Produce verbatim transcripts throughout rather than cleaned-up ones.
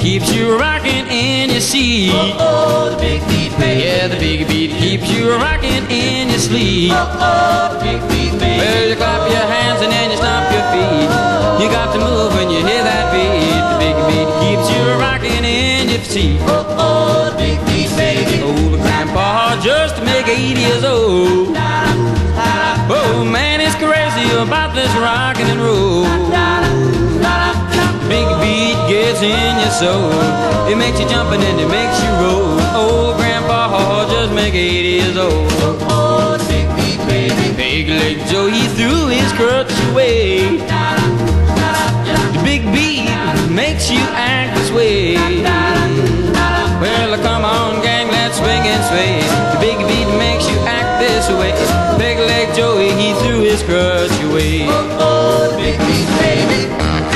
keeps you rocking in your seat. Oh, oh, the big beat, baby. Yeah, the big beat keeps you rocking in your sleep. Oh, oh, the big beat, baby. Well, you clap your hands and then you stomp your feet. You got to move when you hear that beat. The big beat keeps you rocking in your seat. Oh, oh, the big beat, baby. Old grandpa just to make eighty years old. Oh man, he's crazy about this rockin' and roll. Big beat gets in your soul. It makes you jump and then it makes you roll. Old grandpa just make eighty years old. Oh, the big beat, baby. Big Leg Joe, he threw his crutch away. The big beat makes you act this way. Well, come on, gang, let's swing and sway. The big beat makes you act this way. Big Leg Joey, he threw his crutch away. Oh, oh, the big beat, baby.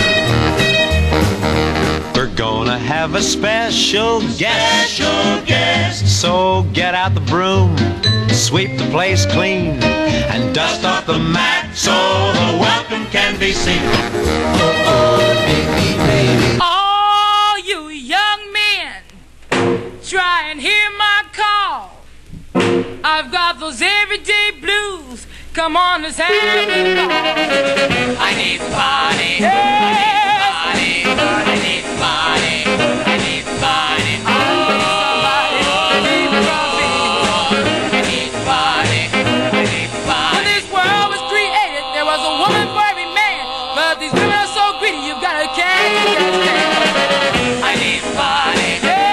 We're gonna have a special guest. Special guest. So get out the broom, sweep the place clean, and dust off the mat so the welcome can be seen. Oh, oh, the big beat, baby. All you young men, try and hear my call. I've got those everyday blues. Come on, let's have it all. I need somebody. Yes. I need somebody. I need somebody. I need somebody. I need somebody. I need somebody. I need somebody. When this world was created, there was a woman for every man. But these women are so greedy, you've got to catch it. I need somebody.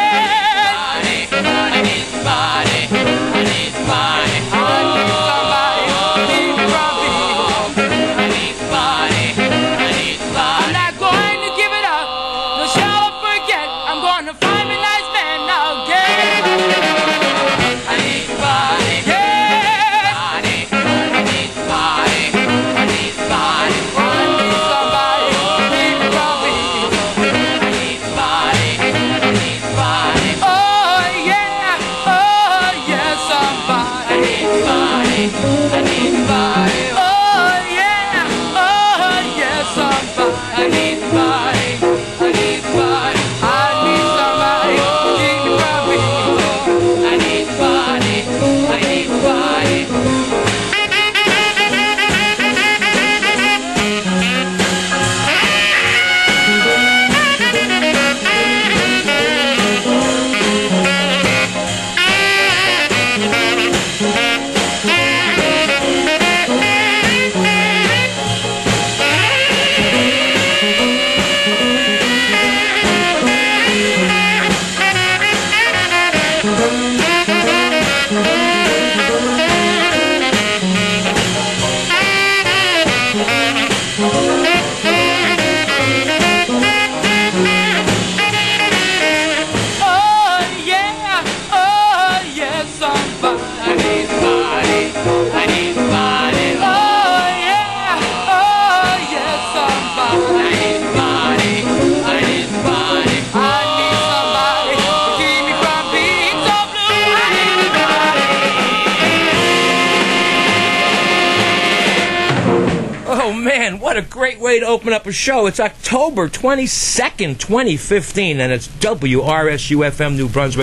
What a great way to open up a show. It's October twenty-second, twenty fifteen, and it's W R S U F M New Brunswick.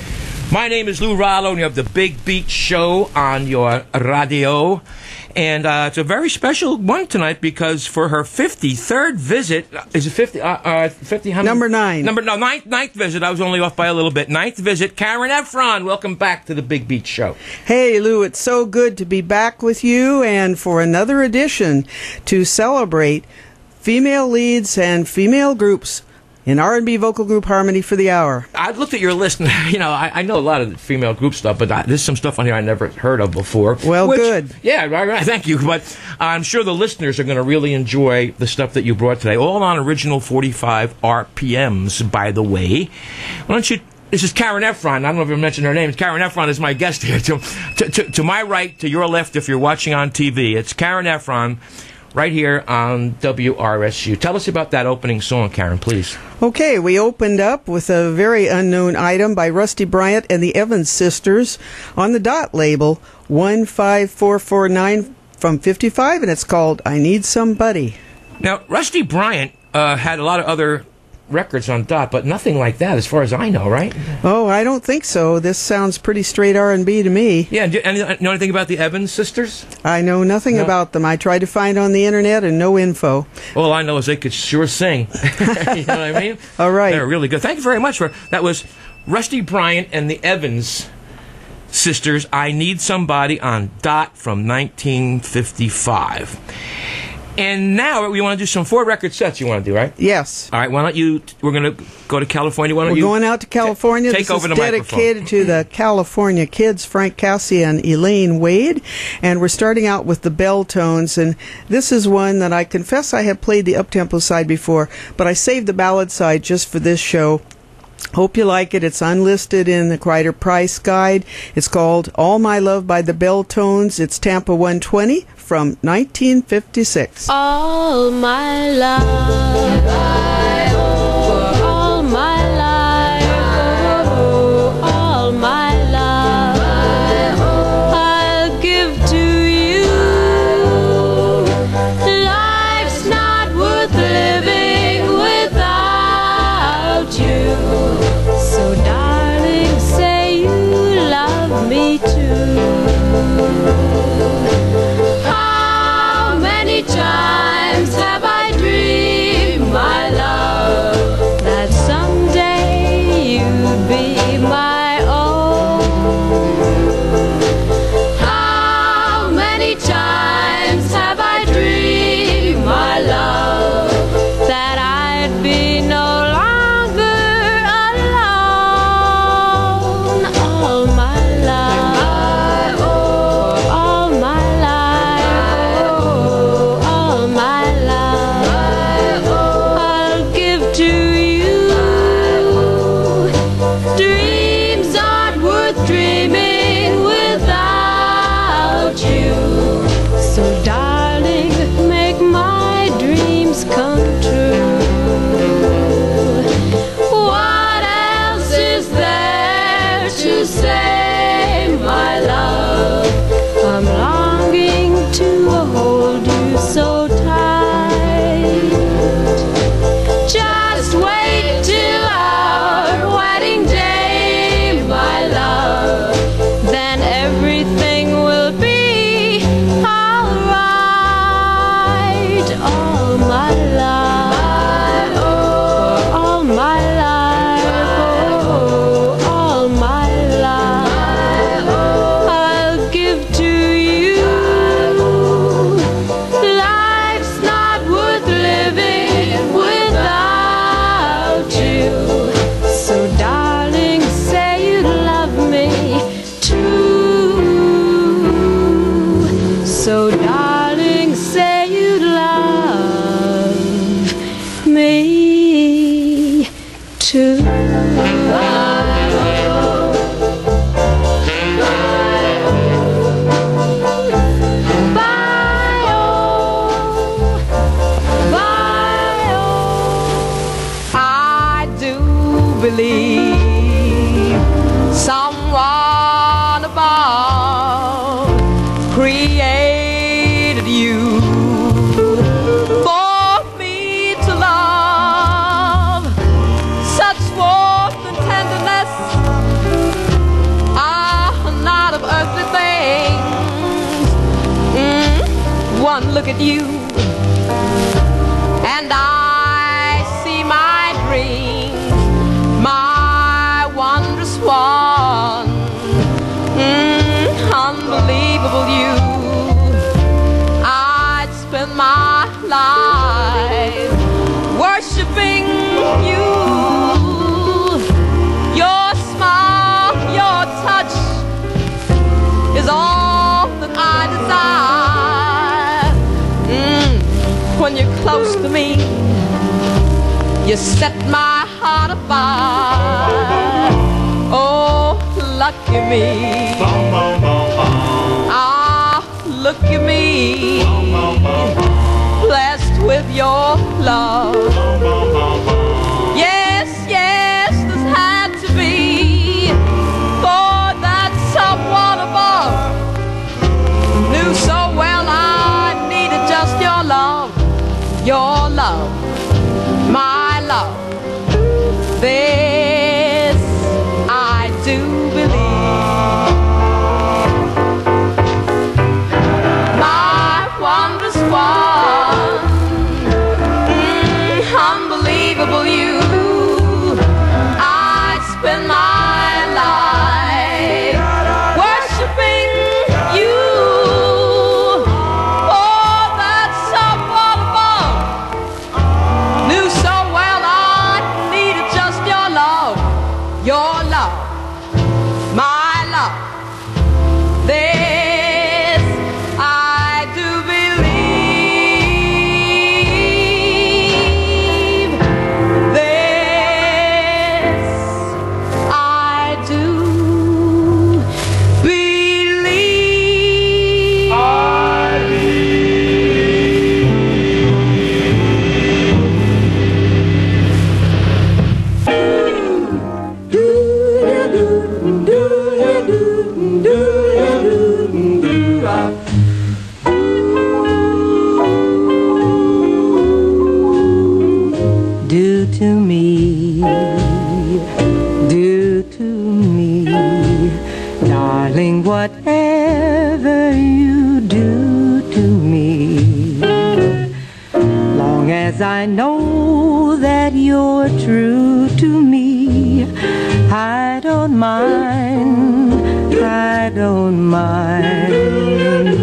My name is Lou Rallo, and you have the Big Beat Show on your radio. And uh, it's a very special one tonight because for her fifty-third visit, is it fifty? Uh, uh, fifty? How many? Number nine. Number no, ninth, ninth visit. I was only off by a little bit. Ninth visit. Karen Efron, welcome back to the Big Beat Show. Hey, Lou, it's so good to be back with you and for another edition to celebrate female leads and female groups in R and B vocal group harmony for the hour. I looked at your list, and, you know, I, I know a lot of the female group stuff, but I, there's some stuff on here I never heard of before. Well, which, good. Yeah, right, right, thank you. But I'm sure the listeners are going to really enjoy the stuff that you brought today, all on original forty-five R P Ms, by the way. Why don't you... This is Karen Efron. I don't know if I mentioned her name. Karen Efron is my guest here. To, to, to, to my right, to your left, if you're watching on T V, it's Karen Efron, right here on W R S U. Tell us about that opening song, Karen, please. Okay, we opened up with a very unknown item by Rusty Bryant and the Evans Sisters on the Dot label, one five four four nine from fifty-five, and it's called I Need Somebody. Now, Rusty Bryant uh, had a lot of other records on Dot, but nothing like that as far as I know, right? Oh, I don't think so. This sounds pretty straight R and B to me. Yeah, and do you know anything about the Evans sisters? I know nothing No. about them. I tried to find on the internet and no info. All I know is they could sure sing. You know what I mean? All right. They're really good. Thank you very much for that. Was Rusty Bryant and the Evans sisters, I Need Somebody on Dot from nineteen fifty-five. And now we want to do some four record sets you want to do, right? Yes. All right, why don't you, we're going to go to California. Why don't We're you going out to California. Take this over is the dedicated to the California kids, Frank Cassie and Elaine Wade. And we're starting out with the Bell Tones. And this is one that I confess I have played the up-tempo side before, but I saved the ballad side just for this show. Hope you like it. It's unlisted in the Crider Price Guide. It's called All My Love by the Bell Tones. It's Tampa one twenty from nineteen fifty-six. All my life, for all my life, oh, all my life, I'll give to you. Life's not worth living without you. So darling, say you love me too. How many times have I dreamed, my love, that someday you'd be my own? How many times have I dreamed, my love, that I'd be no longer alone? All my life, oh, all my life, oh, all my life, I'll give to you. Dreams aren't worth dreaming without you. So darling, make my dreams come true. What else is there to say, my love? I'm longing to hold you so tight. Just wait till our wedding day, my love. Then everything will be alright. All my life, oh, all my life, oh, all my life, I'll give to you. Life's not worth living without you. So darling, say you love me too. So darling, say you love me too. Bye, oh, bye, oh. I do believe someone above created you for me to love. Such warmth and tenderness are not of earthly things. Mm, one look at you, and I see my dream, my wondrous one. Mm, unbelievable you. I'd spend my life worshiping you. Your smile, your touch is all that I desire. Mm, when you're close to me, you set my heart afire. Oh, lucky me. Ah, look at me, blessed with your love. Yes, yes, this had to be, for that someone above knew so well I needed just your love, your love, my love. one. Mm, unbelievable you. I'd spend my life worshiping you. Oh, that someone above knew so well I needed just your love, your love, my love. This I do believe. This I do believe. Do to me, do to me, darling, whatever you do to me, long as I know that you're true to me, I don't mind, I don't mind.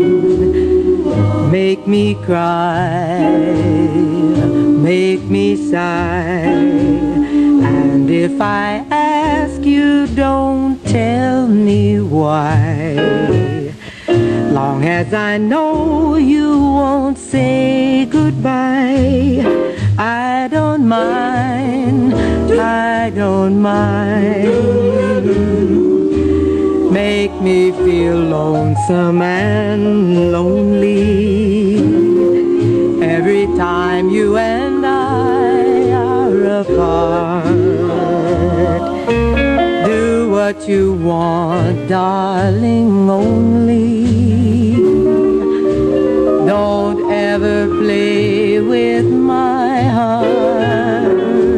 Make me cry, make me sigh, and if I ask you, don't tell me why. Long as I know you won't say goodbye, I don't mind, I don't mind. Make me feel lonesome and lonely every time you and I are apart. Do what you want, darling, only don't ever play with my heart.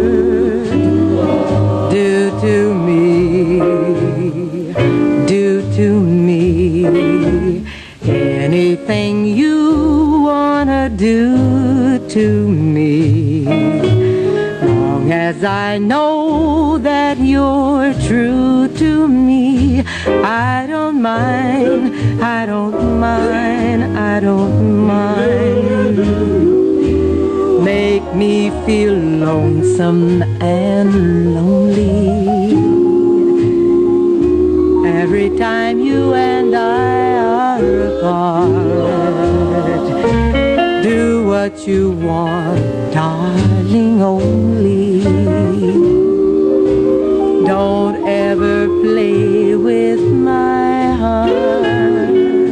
Do to me, do to me anything you wanna do to me, long as I know that you're true to me. I don't mind, I don't mind, I don't mind. Make me feel lonesome and lonely every time you and I are apart. Do what you want, darling, only don't ever play with my heart.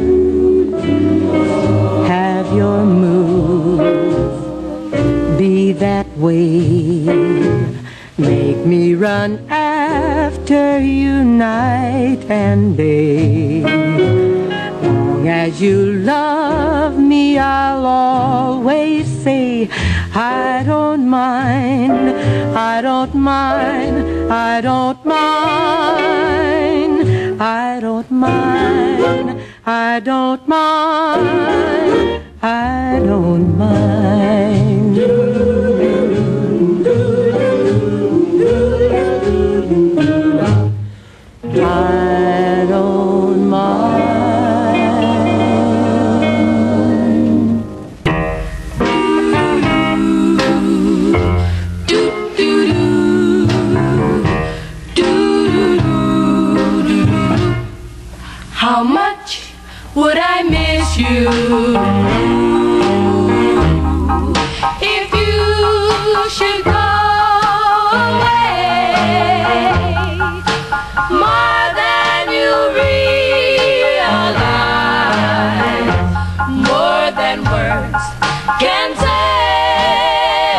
Have your move be that way, make me run after you night and day. Long as you love me, I'll always say I don't mind, I don't mind, I don't mind, I don't mind, I don't mind, I don't mind. I don't mind. How much would I miss you if you should go away? More than you realize, more than words can say.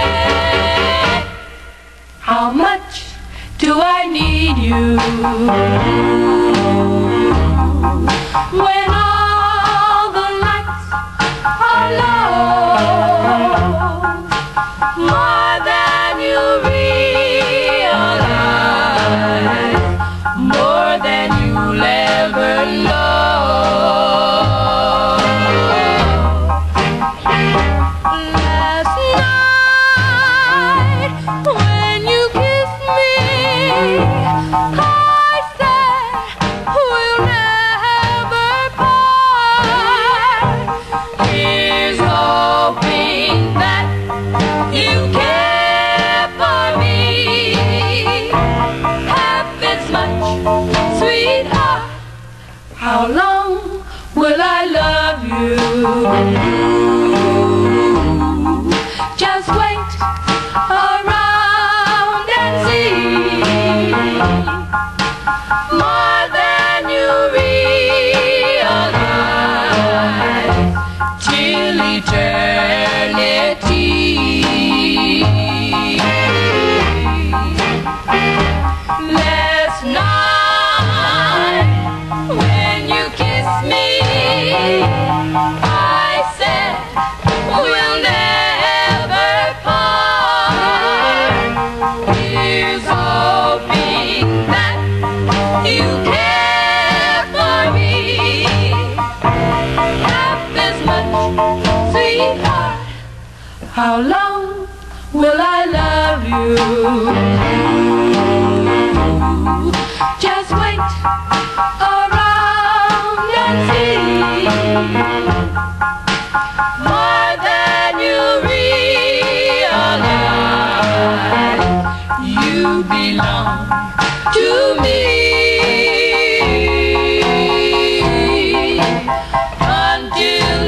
How much do I need you when all the lights are low? More than you realize, more than you'll ever know. Last night, when you kissed me, I said we'll never part. Here's hoping that you care for me half as much, sweetheart. How long will I love you? Just wait around and see. More than you realize, you belong to me. Until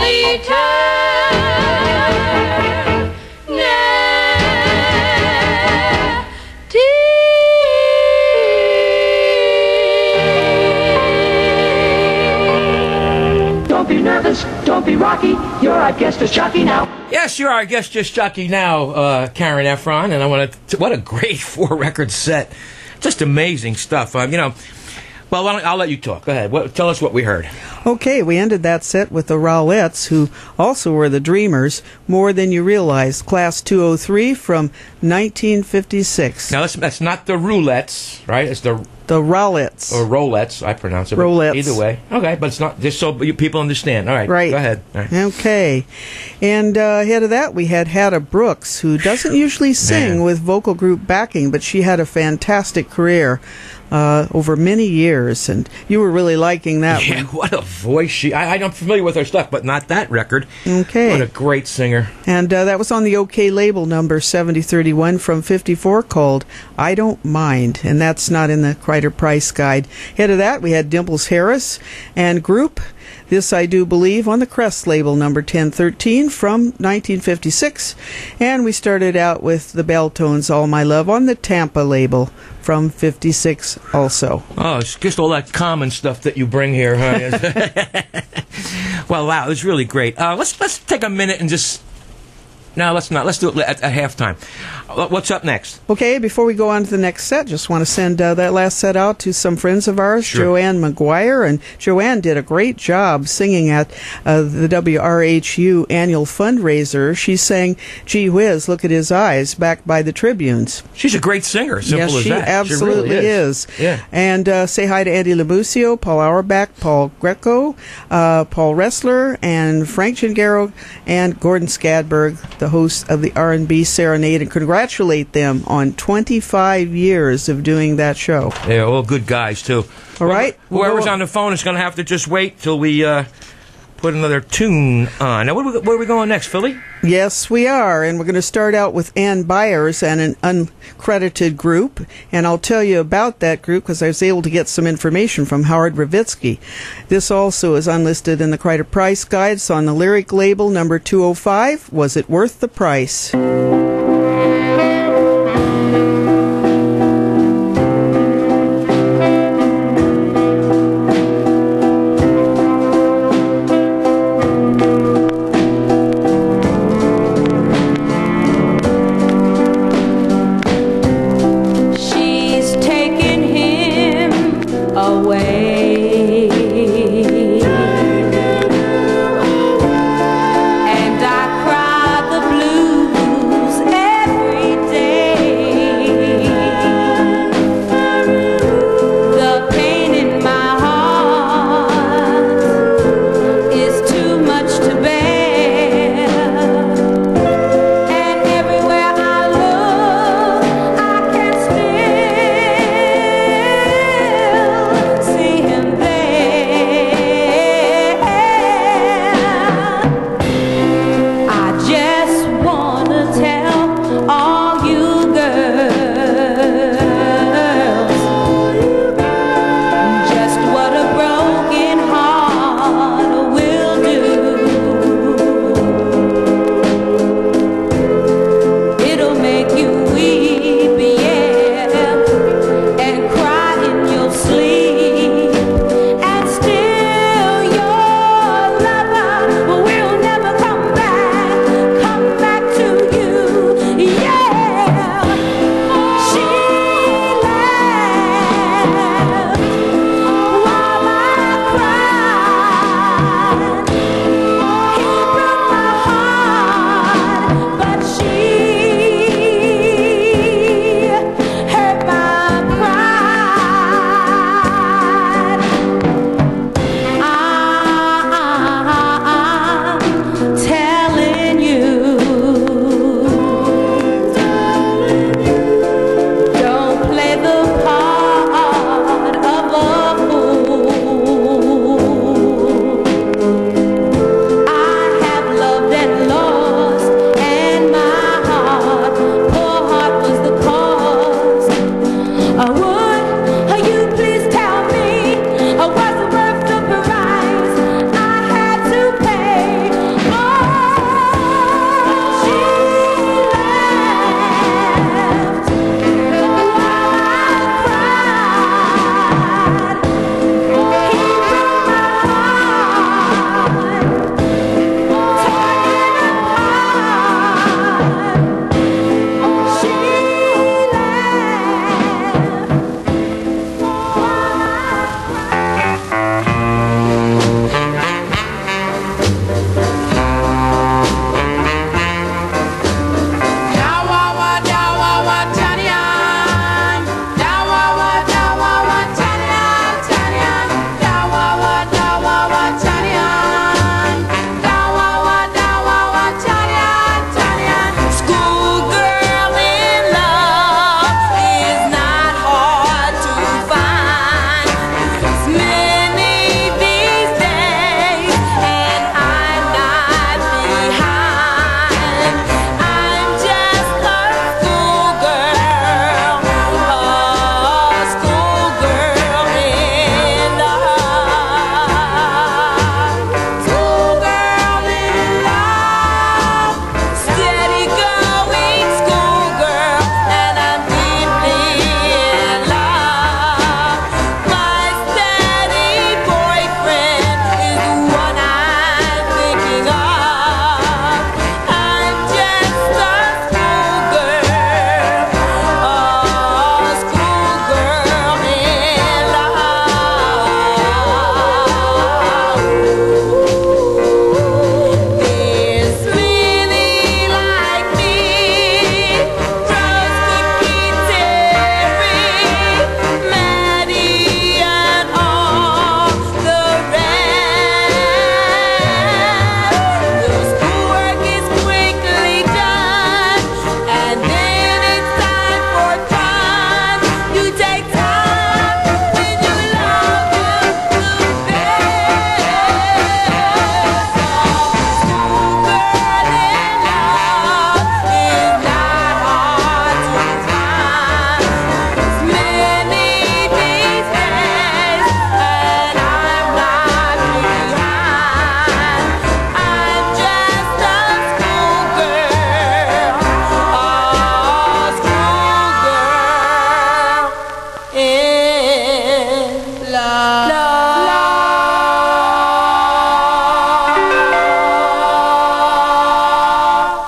Don't be nervous, don't be rocky. You're our guest disc jockey now. Yes, you're our guest disc jockey now, uh, Karen Efron, and I want to. What a great four-record set! Just amazing stuff. Uh, you know. Well, why don't, I'll let you talk. Go ahead. What, tell us what we heard. Okay, we ended that set with the Rowletts, who also were the Dreamers, More Than You Realize, Class two oh three from nineteen fifty-six. Now, that's, that's not the Roulettes, right? It's the The Rowletts. or Rolettes, I pronounce it. but Rolettes. Either way. Okay, but it's not, just so you people understand. All right, Right. go ahead. All right. Okay. And uh, ahead of that, we had Hadda Brooks, who doesn't usually sing Man. with vocal group backing, but she had a fantastic career uh, over many years, and you were really liking that Yeah, one. what a voice she... I, I'm familiar with her stuff, but not that record. Okay. What a great singer. And uh, that was on the OK label number seventy thirty-one from fifty-four called I Don't Mind, and that's not in the Kreider Price Guide. Ahead of that, we had Dimples Harris and group This I Do Believe on the Crest label number ten thirteen from nineteen fifty-six. And we started out with the Belltones All My Love on the Tampa label from fifty-six also. Oh, it's just all that common stuff that you bring here, huh? Well, wow, it was really great. Uh, let's let's take a minute and just... No, let's not. Let's do it at, at halftime. Uh, What's up next? Okay, before we go on to the next set, just want to send uh, that last set out to some friends of ours, Sure. Joanne McGuire. And Joanne did a great job singing at uh, the W R H U annual fundraiser. She sang Gee Whiz, Look at His Eyes, backed by the Tribunes. She's a great singer, simple yes, as she that. absolutely she really is. Yeah. And uh, say hi to Andy Labucio, Paul Auerbach, Paul Greco, uh, Paul Ressler, and Frank Gengaro, and Gordon Skadberg, the host of the R and B Serenade, and congratulate them on twenty-five years of doing that show. They're all good guys, too. All right. We'll Whoever's go- on the phone is going to have to just wait till we uh, put another tune on. Now, where are, we, where are we going next, Philly? Yes, we are, and we're going to start out with Ann Byers and an uncredited group, and I'll tell you about that group because I was able to get some information from Howard Ravitsky. This also is unlisted in the Kreider Price Guide. It's on the lyric label number two oh five. Was it worth the price? She's taking him away, and I cry the blues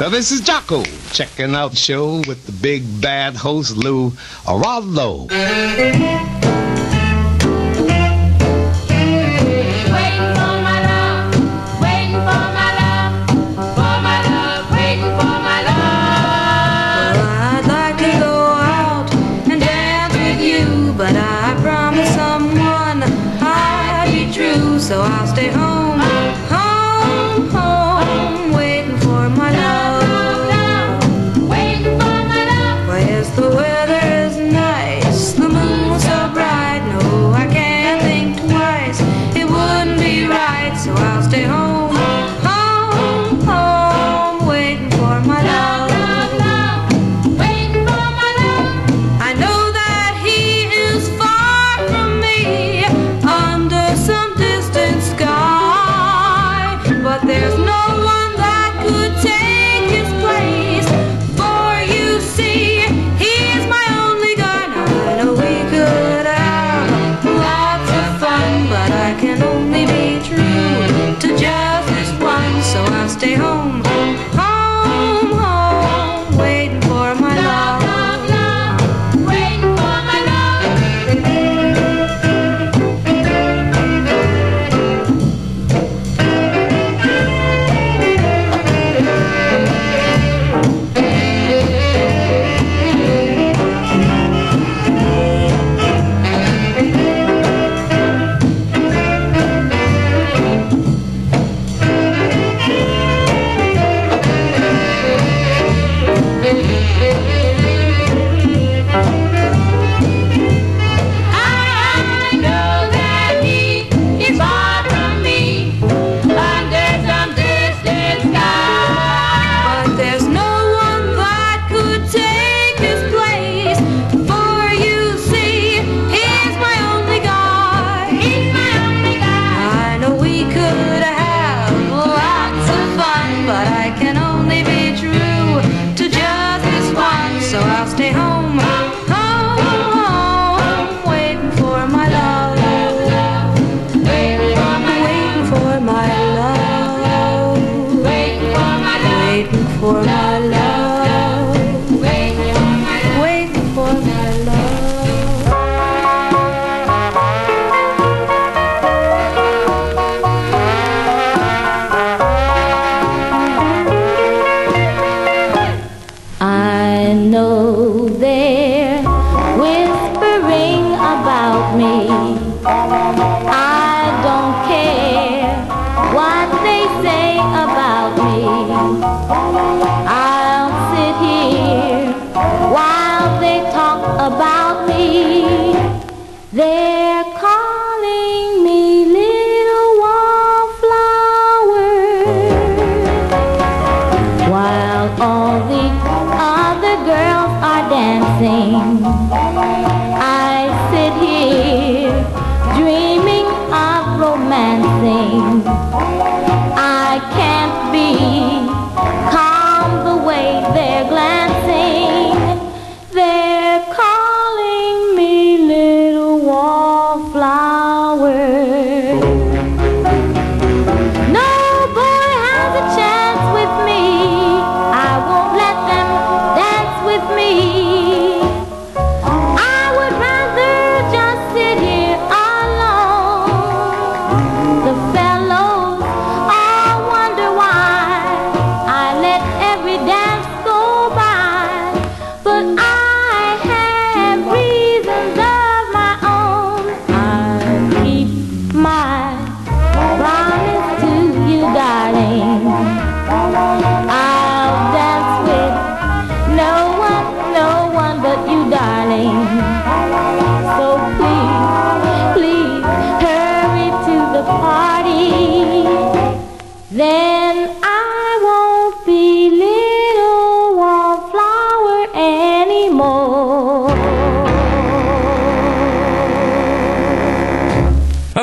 Now, this is Jocko checking out the show with the big bad host Lou Araldo. But I promised someone I'd be true, so I'll stay home, home, home, waiting for my love, waiting for my love. Why, yes, the weather is nice, the moon's so bright. No, I can't think twice, it wouldn't be right, so I'll stay home, home, home, waiting for my love. There's no one that could take his place, for you see, he's my only guy. Now I know we could have lots of fun, but I can only be true to just this one, so I'll stay home, home, home, waiting for my love, waiting for my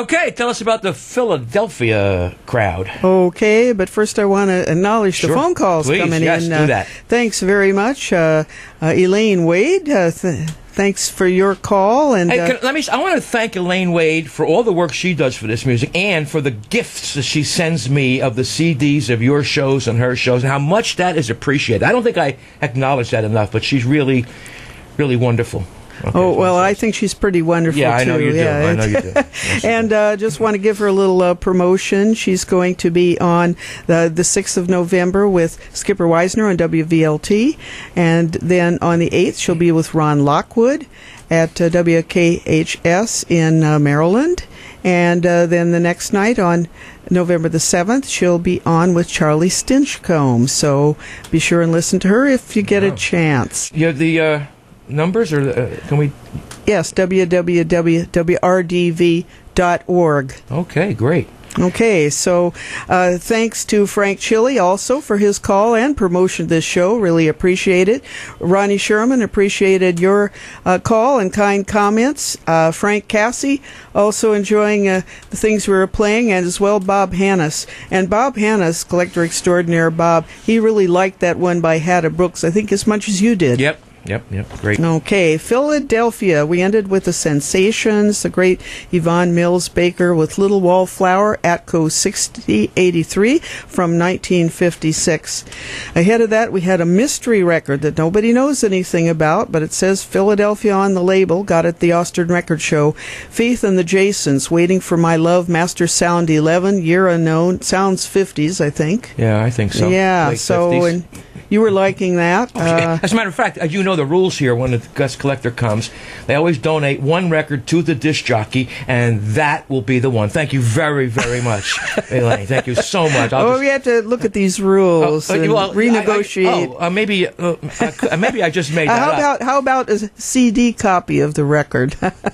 Okay, tell us about the Philadelphia crowd. Okay, but first I want to acknowledge Sure. the phone calls Please, coming yes, in. do that. Thanks very much, uh, uh, Elaine Wade. Uh, th- thanks for your call. And Hey, uh, can, let me. I want to thank Elaine Wade for all the work she does for this music, and for the gifts that she sends me of the C Ds of your shows and her shows, and how much that is appreciated. I don't think I acknowledge that enough, but she's really, really wonderful. Okay, oh, well, I think she's pretty wonderful, Yeah, I too. know you do. Yeah. I know you do. Yes, and uh, just want to give her a little uh, promotion. She's going to be on the, the sixth of November with Skipper Weisner on W V L T. And then on the eighth, she'll be with Ron Lockwood at uh, W K H S in uh, Maryland. And uh, then the next night on November the seventh, she'll be on with Charlie Stinchcomb. So be sure and listen to her if you get Wow. a chance. You have the uh, numbers, or uh, can we? Yes, w w w dot w r d v dot org. Okay, great. Okay, so uh, thanks to Frank Chili also for his call and promotion of this show. Really appreciate it. Ronnie Sherman appreciated your uh, call and kind comments. Uh, Frank Cassie also enjoying uh, the things we were playing, and as well Bob Hannes. And Bob Hannes, collector extraordinaire Bob, he really liked that one by Hatta Brooks, I think as much as you did. Yep. Yep, yep, great. Okay, Philadelphia. We ended with the Sensations, the great Yvonne Mills Baker with Little Wallflower, Atco sixty eighty-three from nineteen fifty-six. Ahead of that, we had a mystery record that nobody knows anything about, but it says Philadelphia on the label. Got it at the Austin Record Show. Faith and the Jasons, Waiting for My Love, Master Sound eleven, year unknown. Sounds fifties, I think. Yeah, I think so. Yeah, Late so fifties. and you were liking that. Uh, As a matter of fact, as you know the rules here when the guest collector comes, they always donate one record to the disc jockey, and that will be the one. Thank you very, very much, Elaine. Thank you so much. I'll oh, just- we have to look at these rules Uh, uh, and well, renegotiate. I, I, oh, uh, maybe, uh, uh, maybe I just made Uh, that how up. about how about a C D copy of the record?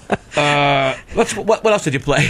Uh, let's. What, what else did you play?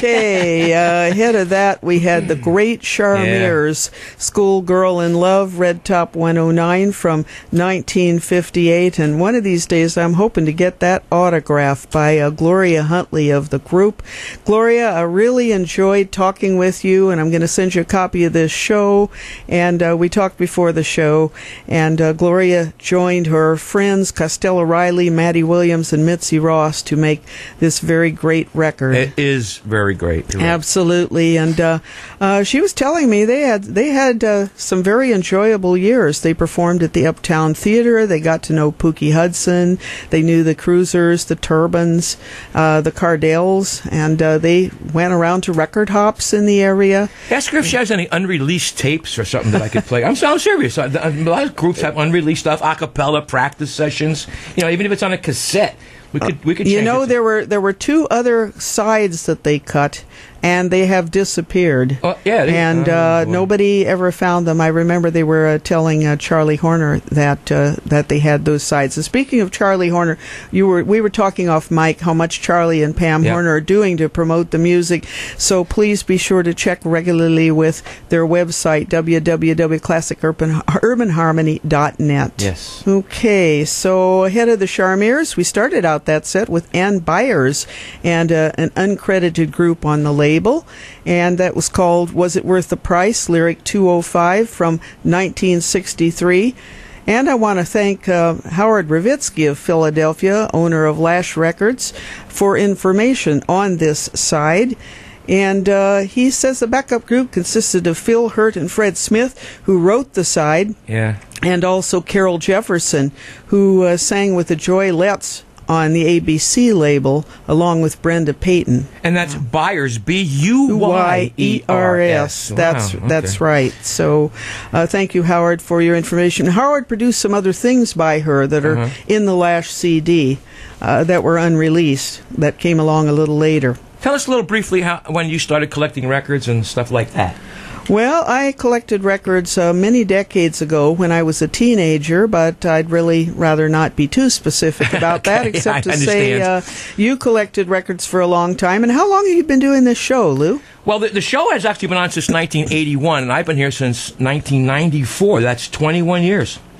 Okay, uh, ahead of that we had the Great Charmiers, Schoolgirl in Love, Red Top one oh nine from nineteen fifty-eight, and one of these days I'm hoping to get that autograph by uh, Gloria Huntley of the group. Gloria, I really enjoyed talking with you, and I'm going to send you a copy of this show, and uh, we talked before the show, and uh, Gloria joined her friends Costello Riley, Maddie Williams, and Mitzi Ross to make this very great record. It is very great. You're right. Absolutely, and uh, uh, she was telling me they had they had uh, some very enjoyable years. They performed at the Uptown Theater. They got to know Pookie Hudson. They knew the Cruisers, the Turbans, uh, the Cardells, and uh, they went around to record hops in the area. Ask her if she has any unreleased tapes or something that I could play. I'm, I'm serious. A lot of groups have unreleased stuff, a cappella practice sessions. You know, even if it's on a cassette. We could, we could You change know, it. there were there were two other sides that they cut, and they have disappeared. Oh, yeah, they- and oh, uh, boy. nobody ever found them. I remember they were uh, telling uh, Charlie Horner that uh, that they had those sides. And speaking of Charlie Horner, you were we were talking off mic how much Charlie and Pam Yeah. Horner are doing to promote the music. So please be sure to check regularly with their website w w w dot classic urban harmony dot net. Yes. Okay, so ahead of the Charmiers, we started out that set with Ann Byers and uh, an uncredited group on the label, and that was called Was It Worth the Price? Lyric two oh five from nineteen sixty-three. And I want to thank uh, Howard Ravitsky of Philadelphia, owner of Lash Records, for information on this side. And uh, he says the backup group consisted of Phil Hurt and Fred Smith, who wrote the side, Yeah. and also Carol Jefferson, who uh, sang with the Joylettes on the A B C label, along with Brenda Payton. And that's Byers, B U Y E R S. That's Wow, okay. that's right. So, uh, thank you, Howard, for your information. Howard produced some other things by her that are Uh-huh. in the Lash C D uh, that were unreleased, that came along a little later. Tell us a little briefly how when you started collecting records and stuff like that. Well, I collected records uh, many decades ago when I was a teenager, but I'd really rather not be too specific about that, Okay, except I to say uh, understand. you collected records for a long time. And how long have you been doing this show, Lou? Well, the, the show has actually been on since nineteen eighty-one, and I've been here since nineteen ninety-four. That's twenty-one years.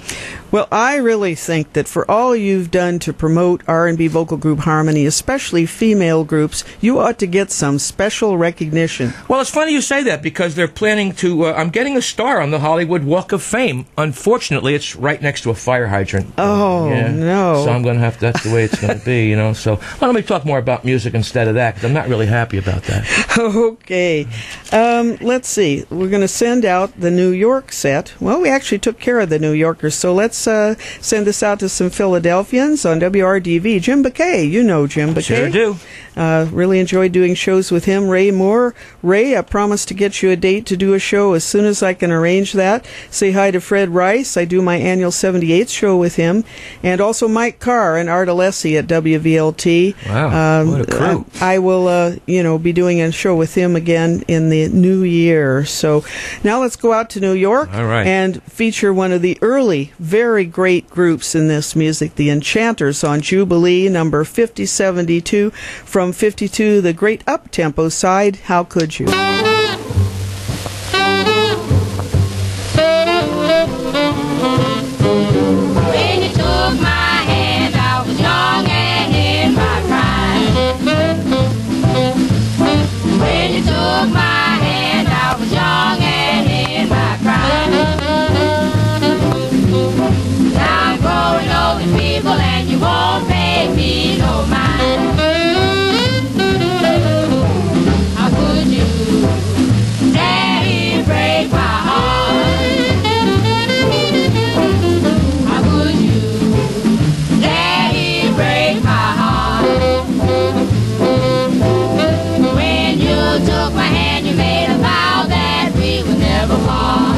Well, I really think that for all you've done to promote R and B vocal group harmony, especially female groups, you ought to get some special recognition. Well, it's funny you say that because they're planning to. Uh, I'm getting a star on the Hollywood Walk of Fame. Unfortunately, it's right next to a fire hydrant. Oh, yeah. no. So I'm going to have to. That's the way it's going to be, you know. So why don't we talk more about music instead of that? Because I'm not really happy about that. Okay. Um, let's see. We're going to send out the New York set. Well, we actually took care of the New Yorkers, so let's uh, send this out to some Philadelphians on W R D V. Jim Bakay, you know Jim Bakay. Sure do. Uh, really enjoyed doing shows with him. Ray Moore. Ray, I promised to get you a date to do a show as soon as I can arrange that. Say hi to Fred Rice. I do my annual seventy-eighth show with him. And also Mike Carr and Art Alessi at W V L T. Wow, um, what a crew. I, I will, uh, you know, be doing a show with him again in the new year. So now let's go out to New York All right. and feature one of the early, very great groups in this music, the Enchanters, on Jubilee, number fifty seventy-two. From fifty-two, the great up-tempo side, How Could You? When you took my hand, I was young and in my prime. When you took my hand, I was young and in my prime. Now I'm growing old and feeble and you won't pay me no mind. How could you, Daddy, break my heart? How could you, Daddy, break my heart? When you took my hand, you made a vow that we would never part.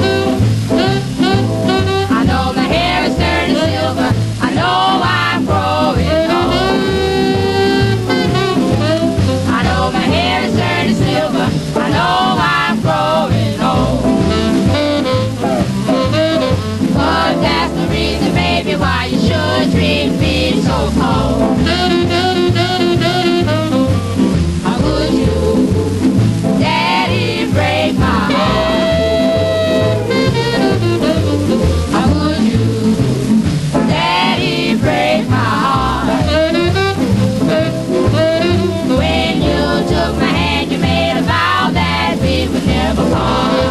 I know my hair is turning silver, I know I'm growing old. I know my hair is turning silver, I know I'm growing old. But that's the reason, baby, why you should treat me so cold. How could you, Daddy, break my heart? How could you, Daddy, break my heart? When you took my hand, you made a vow that we would never part.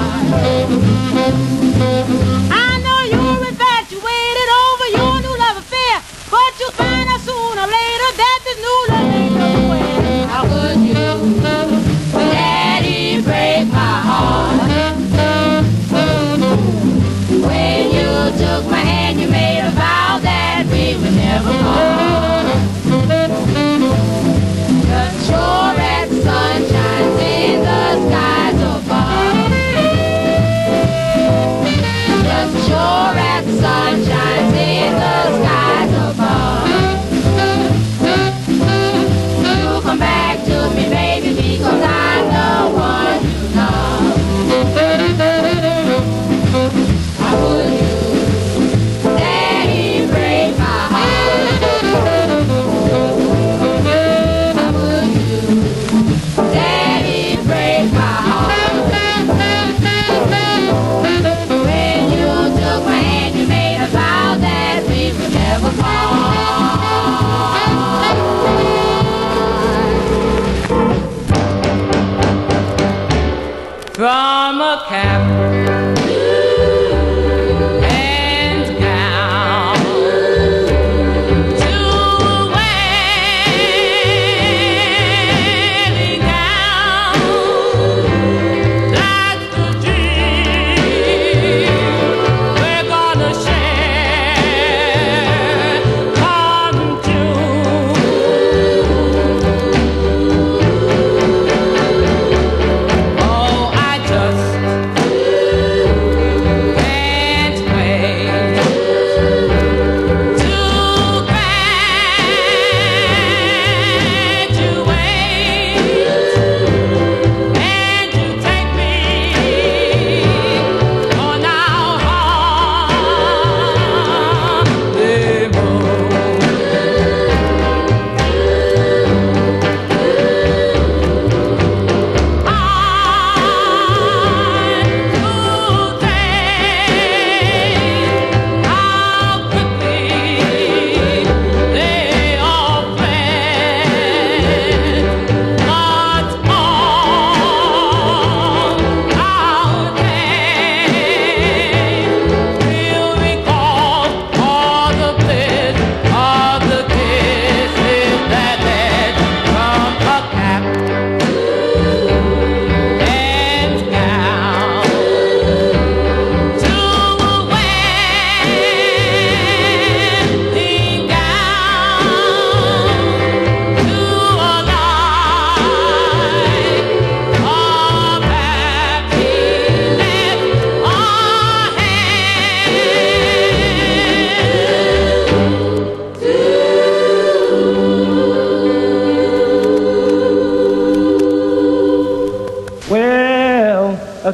I know you're infatuated over your new love affair, but you'll find out sooner or later that this new love ain't nowhere. How could you, Daddy, break my heart? When you took my hand, you made a vow that we would never part. Just sure as the sun shines in the skies above. Just sure as the sun shines in the skies above. You come back to me, baby, because I'm the one you love. How could you, Daddy, break my heart?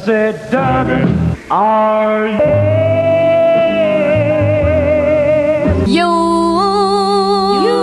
said, W R You, you,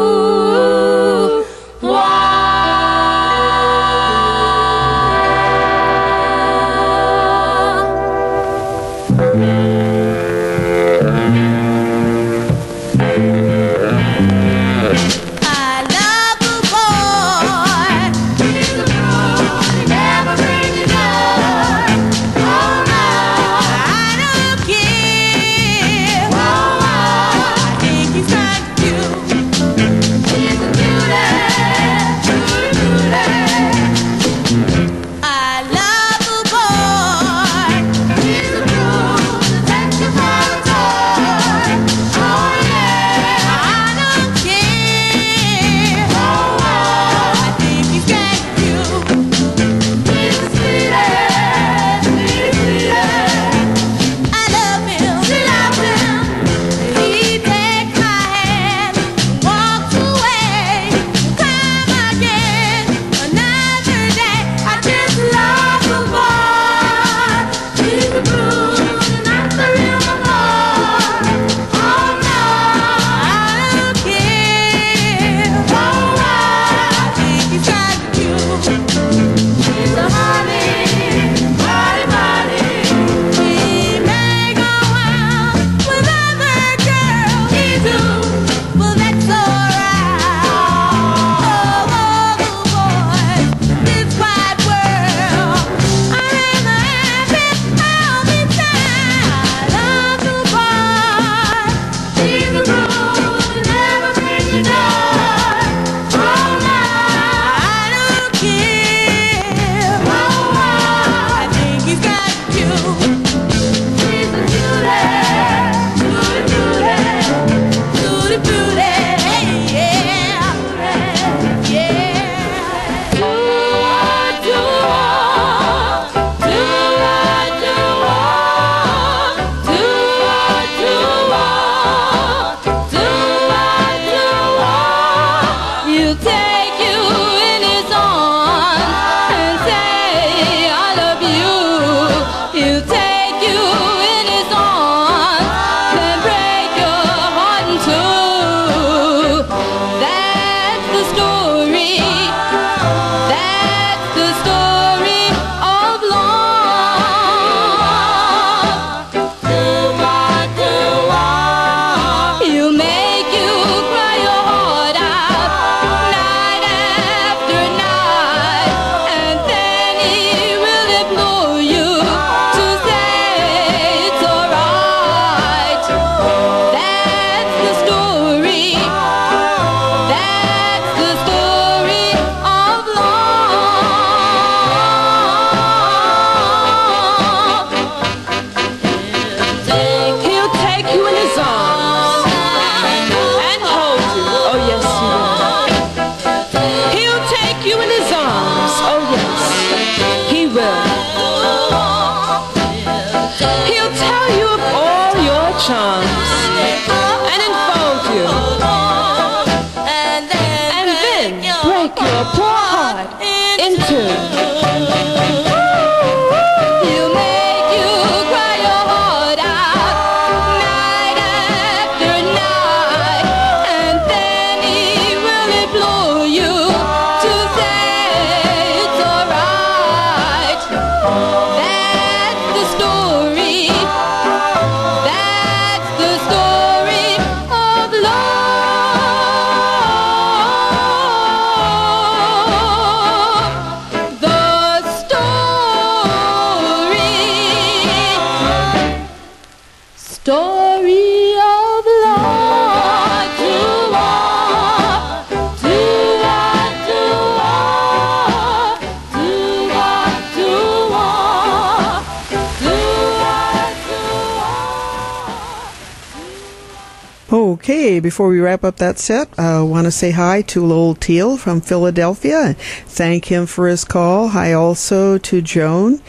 Okay, before we wrap up that set, I want to say hi to Old Teal from Philadelphia. Thank him for his call. Hi also to Joan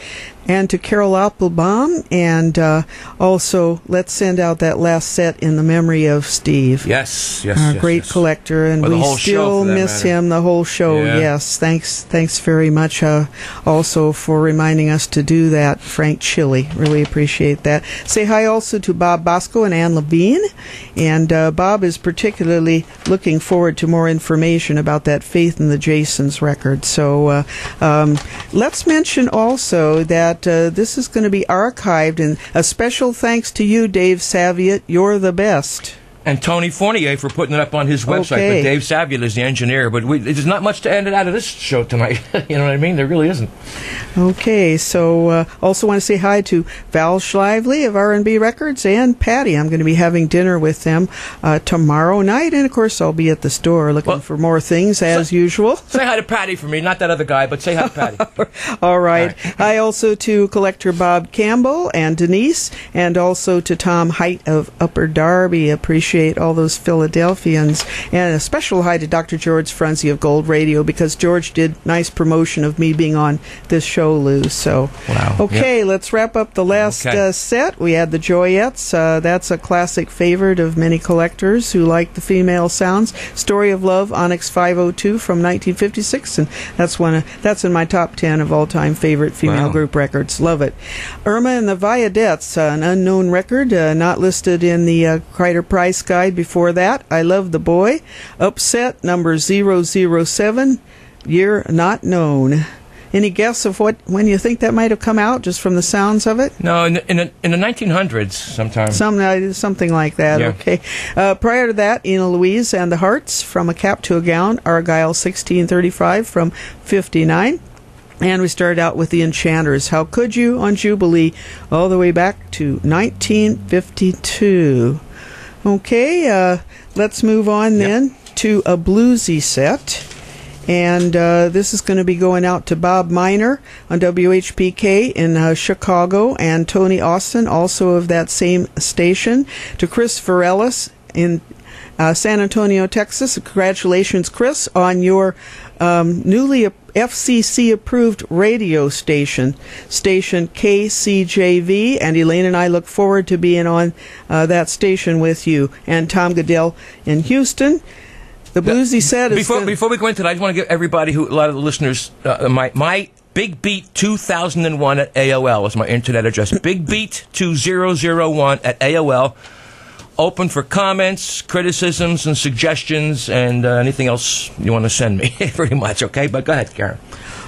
and to Carol Applebaum, and uh, also let's send out that last set in the memory of Steve. Yes, yes, our yes, great yes. collector, and Or the we whole show, still for that miss matter. him. The whole show. Yeah. Yes, thanks, thanks very much. Uh, also for reminding us to do that, Frank Chili. Really appreciate that. Say hi also to Bob Bosco and Ann Levine, and uh, Bob is particularly looking forward to more information about that Faith in the Jasons record. So uh, um, let's mention also that uh, this is going to be archived, and a special thanks to you, Dave Saviat. You're the best. And Tony Fournier for putting it up on his website. Okay. But Dave Saviat is the engineer. But we, there's not much to end it out of this show tonight. You know what I mean? There really isn't. Okay, so uh, also want to say hi to Val Schlively of R and B Records and Patty. I'm going to be having dinner with them uh, tomorrow night, and of course I'll be at the store looking Well, for more things as usual. Say hi to Patty for me. Not that other guy, but say hi to Patty. All right. Hi also to collector Bob Campbell and Denise, and also to Tom Height of Upper Darby. Appreciate all those Philadelphians. And a special hi to Doctor George Frunze of Gold Radio, because George did nice promotion of me being on this show, Lou. So, Wow. okay, Yep. let's wrap up the last Okay. uh, set. We had the Joyettes. Uh, that's a classic favorite of many collectors who like the female sounds. Story of Love, Onyx five oh two from nineteen fifty-six, and that's one. Of, that's in my top ten of all-time favorite female Wow. group records. Love it. Irma and the Viadettes, uh, an unknown record, uh, not listed in the uh, Kreider Price Guide before that. I Love the Boy. Upset, number zero zero seven, year not known. Any guess of what when you think that might have come out, just from the sounds of it? No, in the, in the, in the nineteen hundreds sometime. Some, uh, something like that, Yeah. okay. Uh, prior to that, Ina Louise and the Hearts, From a Cap to a Gown, Argyle sixteen thirty-five from fifty-nine. And we started out with the Enchanters, How Could You, on Jubilee, all the way back to nineteen fifty-two. Okay, uh, let's move on then to a bluesy set. And uh, this is going to be going out to Bob Miner on W H P K in uh, Chicago, and Tony Austin, also of that same station, to Chris Varelis in uh, San Antonio, Texas. Congratulations, Chris, on your um, newly F C C-approved radio station, station K C J V, and Elaine and I look forward to being on uh, that station with you. And Tom Goodell in Houston. The bluesy set is Before gonna- before we go into that, I just want to give everybody who a lot of the listeners uh, my my Big Beat two thousand one at A O L is my internet address. Big Beat two thousand one at A O L. Open for comments, criticisms, and suggestions, and uh, anything else you want to send me. Pretty much, okay? But go ahead, Karen.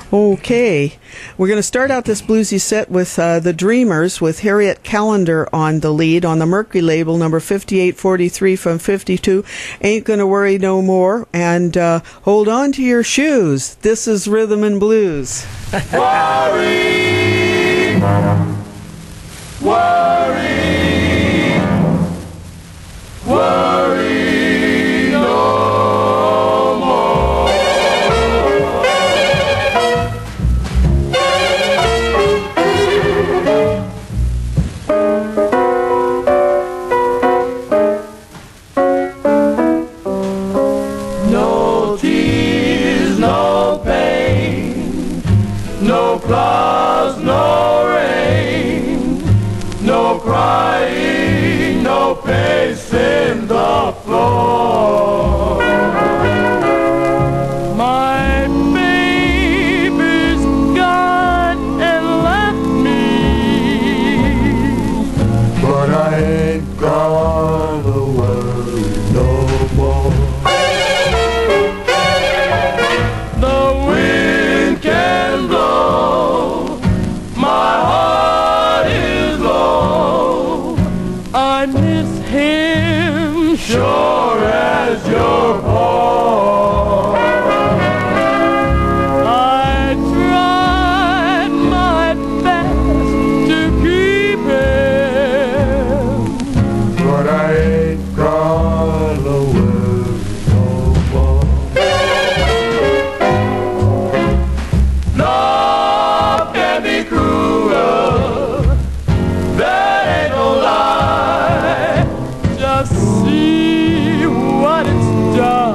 Okay. We're going to start out this bluesy set with uh, The Dreamers, with Harriet Callender on the lead on the Mercury label, number fifty-eight forty-three from fifty-two. Ain't Gonna Worry No More. And uh, hold on to your shoes. This is Rhythm and Blues. Worry, worry, worry no more. No tears, no pain, no clouds, no rain, no crying, no pacing the floor. My baby's gone and left me, but I ain't gonna worry no more. The wind can blow, my heart is low. I miss him, sure as you're born. I tried my best to keep him, but I ain't gonna worry no more. Love can be cruel, that ain't no lie. Just see what it's done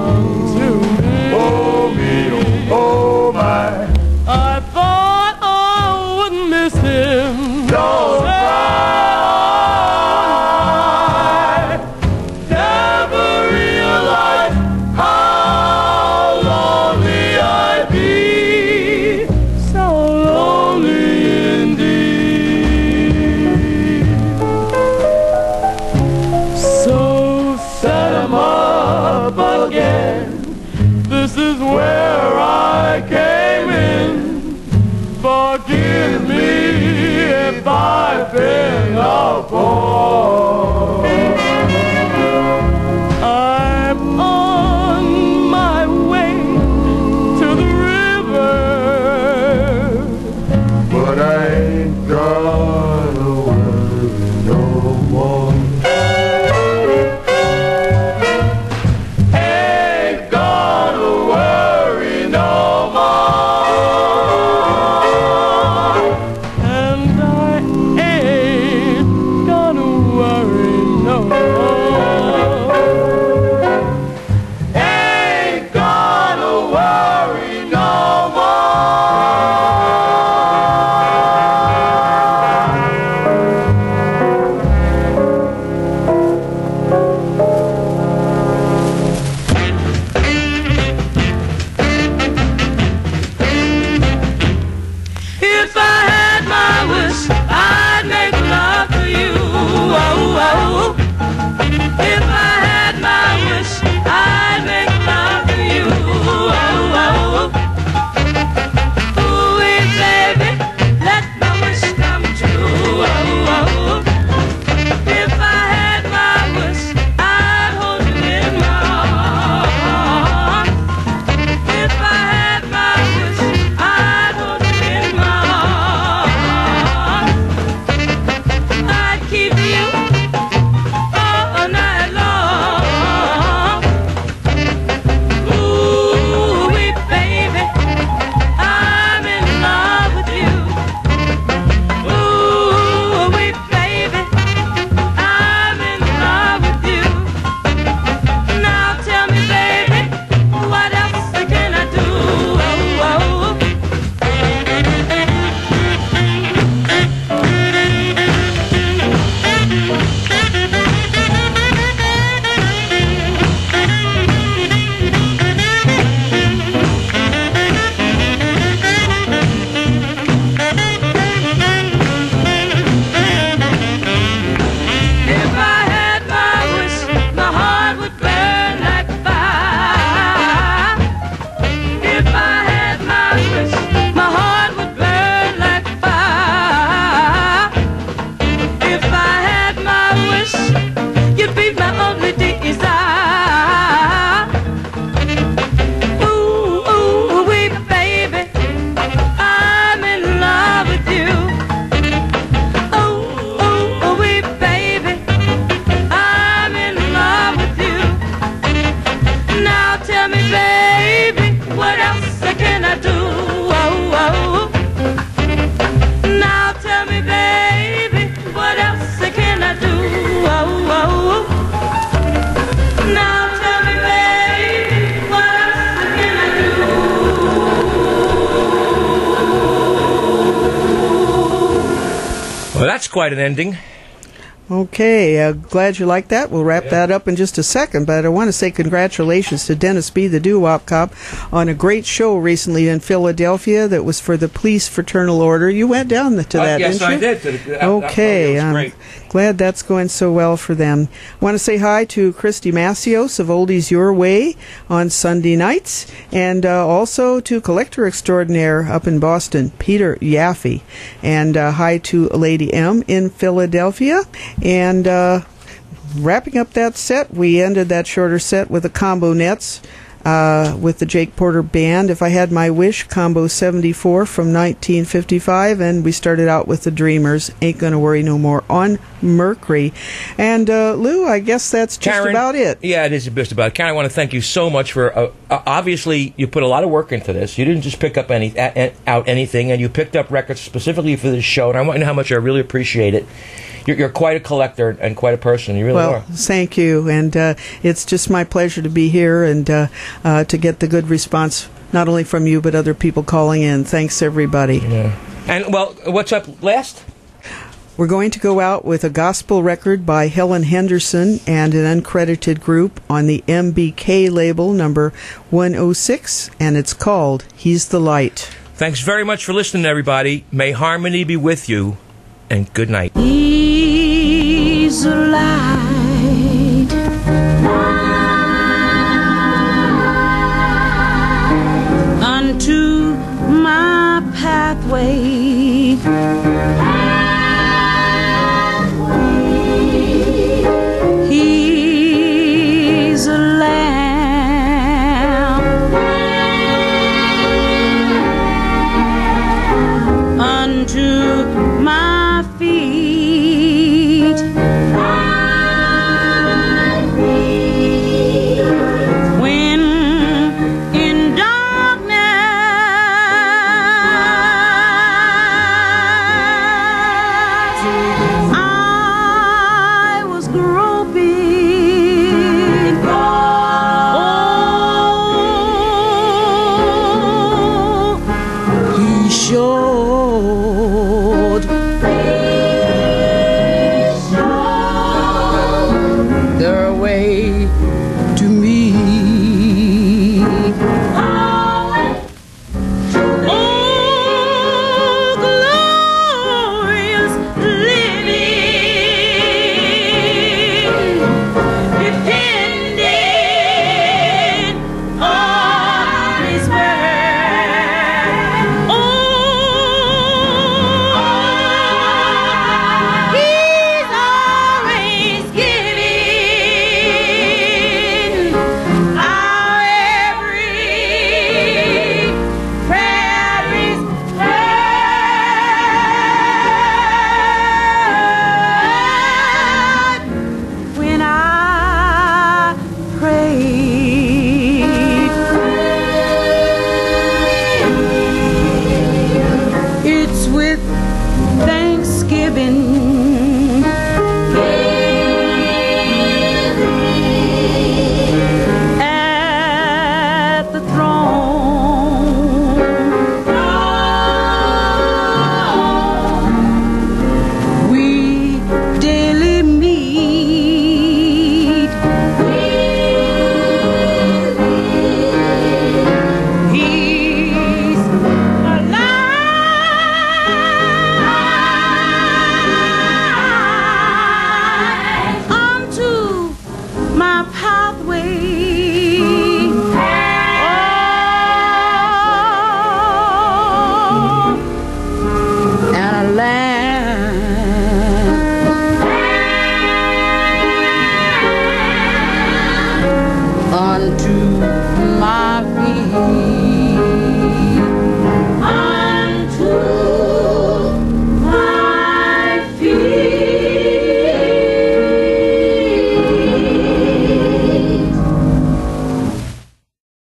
quite an ending. Okay, uh, glad you like that. We'll wrap yeah. that up in just a second, but I want to say congratulations to Dennis B., the doo-wop cop, on a great show recently in Philadelphia that was for the Police Fraternal Order. You went down to that, uh, yes, didn't you? Yes, I did. That, okay, that, that I'm great. glad that's going so well for them. I want to say hi to Christy Macios of Oldies Your Way on Sunday nights, and uh, also to Collector Extraordinaire up in Boston, Peter Yaffe, and uh, hi to Lady M in Philadelphia. And uh, wrapping up that set, we ended that shorter set with the Combo Nets uh, with the Jake Porter Band, If I Had My Wish, Combo seventy-four from nineteen fifty-five, and we started out with the Dreamers, Ain't Gonna Worry No More on Mercury. And uh, Lou, I guess that's just Karen, about it. Yeah, it is just about it. Karen, I want to thank you so much for, uh, uh, obviously, you put a lot of work into this. You didn't just pick up any a, a, out anything, and you picked up records specifically for this show, and I want you to know how much I really appreciate it. You're, you're quite a collector and quite a person. You really well, are. Well, thank you. And uh, it's just my pleasure to be here and uh, uh, to get the good response, not only from you, but other people calling in. Thanks, everybody. Yeah. And, well, what's up last? We're going to go out with a gospel record by Helen Henderson and an uncredited group on the M B K label, number one oh six, and it's called He's the Light. Thanks very much for listening, everybody. May harmony be with you, and good night. He's a light unto my pathway.